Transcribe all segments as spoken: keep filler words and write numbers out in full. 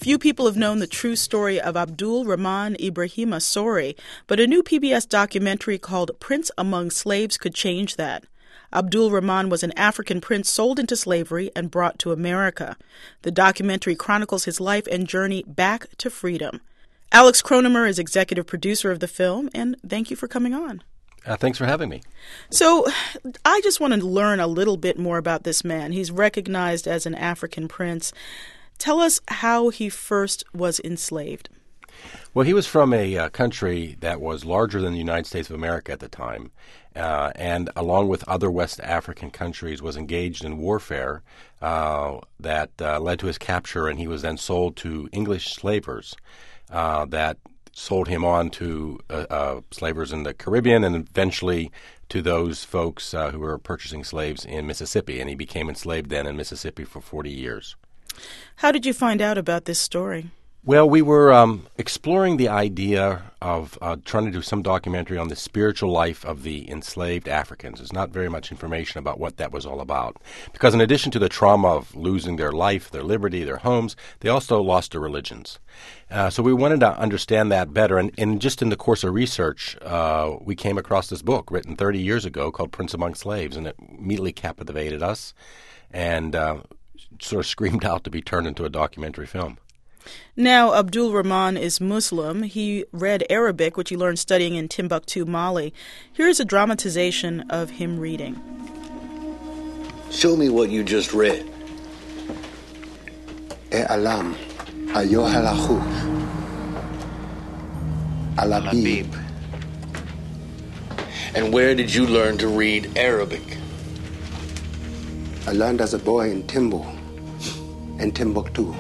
Few people have known the true story of Abdul Rahman Ibrahima Sori, but a new P B S documentary called Prince Among Slaves could change that. Abdul Rahman was an African prince sold into slavery and brought to America. The documentary chronicles his life and journey back to freedom. Alex Cronemer is executive producer of the film, and thank you for coming on. Uh, thanks for having me. So I just want to learn a little bit more about this man. He's recognized as an African prince. Tell us how he first was enslaved. Well, he was from a uh, country that was larger than the United States of America at the time, uh, and along with other West African countries was engaged in warfare uh, that uh, led to his capture, and he was then sold to English slavers uh, that sold him on to uh, uh, slavers in the Caribbean and eventually to those folks uh, who were purchasing slaves in Mississippi, and he became enslaved then in Mississippi for forty years. How did you find out about this story? Well, we were um, exploring the idea of uh, trying to do some documentary on the spiritual life of the enslaved Africans. There's not very much information about what that was all about. Because in addition to the trauma of losing their life, their liberty, their homes, they also lost their religions. Uh, so we wanted to understand that better. And, and just in the course of research, uh, we came across this book written thirty years ago called Prince Among Slaves, and it immediately captivated us and uh, sort of screamed out to be turned into a documentary film. Now, Abdul Rahman is Muslim. He read Arabic, which he learned studying in Timbuktu, Mali. Here's a dramatization of him reading. Show me what you just read. Alam, ayohalahu, alabib. And where did you learn to read Arabic? I learned as a boy in Timbo, in Timbuktu.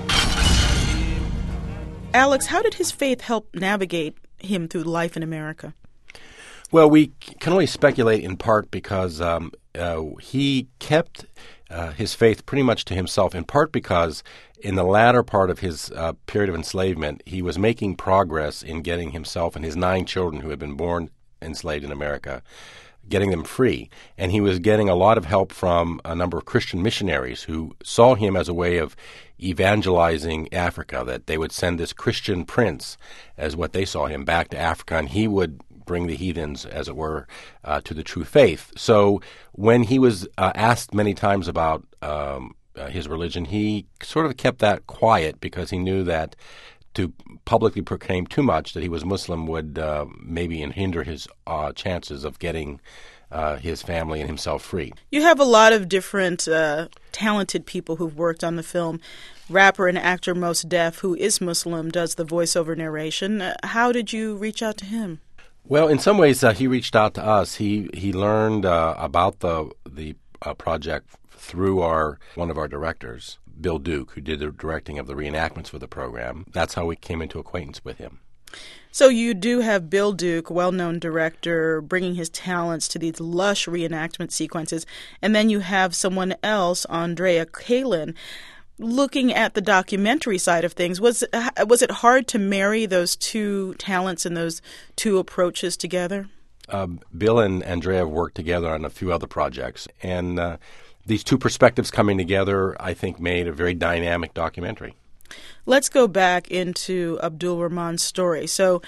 Alex, how did his faith help navigate him through life in America? Well, we can only speculate in part because um, uh, he kept uh, his faith pretty much to himself, in part because in the latter part of his uh, period of enslavement, he was making progress in getting himself and his nine children who had been born enslaved in America, getting them free. And he was getting a lot of help from a number of Christian missionaries who saw him as a way of evangelizing Africa, that they would send this Christian prince, as what they saw him, back to Africa, and he would bring the heathens, as it were, uh, to the true faith. So when he was uh, asked many times about um, uh, his religion, he sort of kept that quiet because he knew that to publicly proclaim too much that he was Muslim would uh, maybe hinder his uh, chances of getting uh, his family and himself free. You have a lot of different uh, talented people who've worked on the film. Rapper and actor Mos Def, who is Muslim, does the voiceover narration. Uh, how did you reach out to him? Well, in some ways, uh, he reached out to us. He he learned uh, about the the uh, project through our one of our directors, Bill Duke, who did the directing of the reenactments for the program. That's how we came into acquaintance with him. So you do have Bill Duke, well-known director, bringing his talents to these lush reenactment sequences, and then you have someone else, Andrea Kalin. Looking at the documentary side of things, was was it hard to marry those two talents and those two approaches together? Uh, Bill and Andrea have worked together on a few other projects, and uh, these two perspectives coming together, I think, made a very dynamic documentary. Let's go back into Abdul Rahman's story. So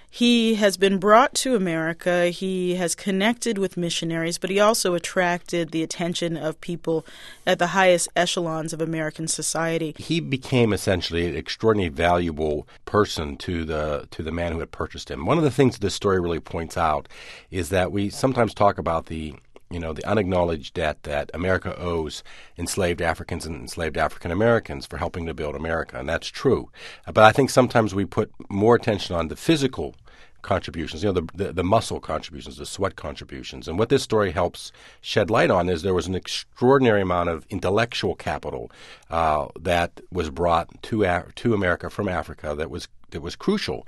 he has been brought to America. He has connected with missionaries, but he also attracted the attention of people at the highest echelons of American society. He became essentially an extraordinarily valuable person to the to the man who had purchased him. One of the things this story really points out is that we sometimes talk about the you know, the unacknowledged debt that America owes enslaved Africans and enslaved African Americans for helping to build America, and that's true. But I think sometimes we put more attention on the physical contributions, you know, the, the the muscle contributions, the sweat contributions. And what this story helps shed light on is there was an extraordinary amount of intellectual capital uh, that was brought to Af- to America from Africa that was that was crucial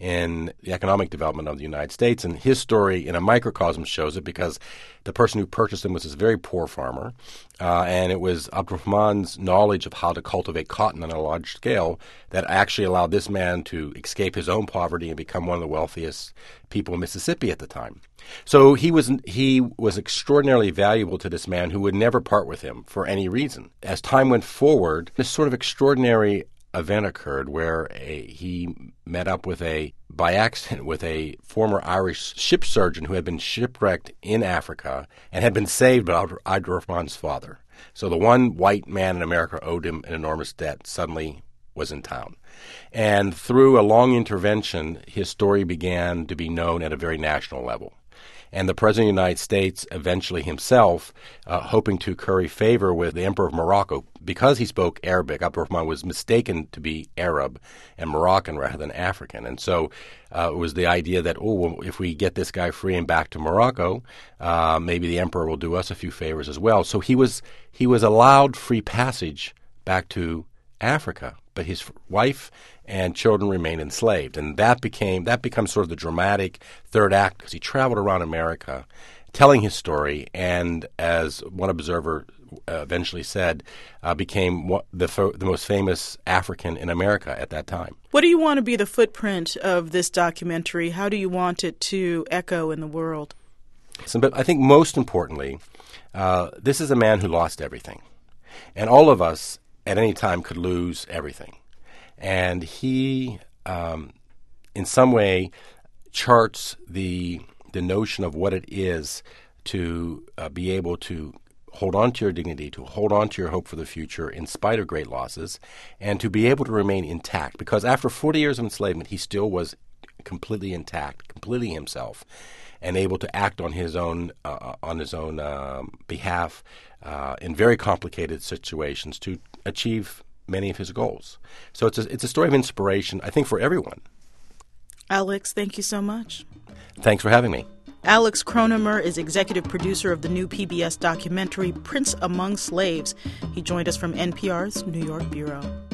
in the economic development of the United States. And his story in a microcosm shows it because the person who purchased him was this very poor farmer, uh, and it was Abdurrahman's knowledge of how to cultivate cotton on a large scale that actually allowed this man to escape his own poverty and become one of the wealthiest people in Mississippi at the time. So he was he was extraordinarily valuable to this man who would never part with him for any reason. As time went forward, this sort of extraordinary event occurred where a, he met up with a, by accident, with a former Irish ship surgeon who had been shipwrecked in Africa and had been saved by Abdul-Rahman's father. So the one white man in America owed him an enormous debt suddenly was in town. And through a long intervention, his story began to be known at a very national level. And the President of the United States eventually himself, uh, hoping to curry favor with the Emperor of Morocco, because he spoke Arabic, Abdul-Rahman was mistaken to be Arab and Moroccan rather than African. And so uh, it was the idea that, oh, well, if we get this guy free and back to Morocco, uh, maybe the emperor will do us a few favors as well. So he was he was allowed free passage back to Africa, but his wife and children remained enslaved, and that became that becomes sort of the dramatic third act because he traveled around America, telling his story, and as one observer uh, eventually said, uh, became what, the fo- the most famous African in America at that time. What do you want to be the footprint of this documentary? How do you want it to echo in the world? So, but I think most importantly, uh, this is a man who lost everything, and all of us at any time could lose everything. And he, um, in some way, charts the the notion of what it is to uh, be able to hold on to your dignity, to hold on to your hope for the future in spite of great losses, and to be able to remain intact. Because after forty years of enslavement, he still was completely intact, completely himself, and able to act on his own uh, on his own um, behalf uh, in very complicated situations to achieve many of his goals. So it's a, it's a story of inspiration, I think, for everyone. Alex, thank you so much. Thanks for having me. Alex Kronemer is executive producer of the new P B S documentary Prince Among Slaves. He joined us from N P R's New York bureau.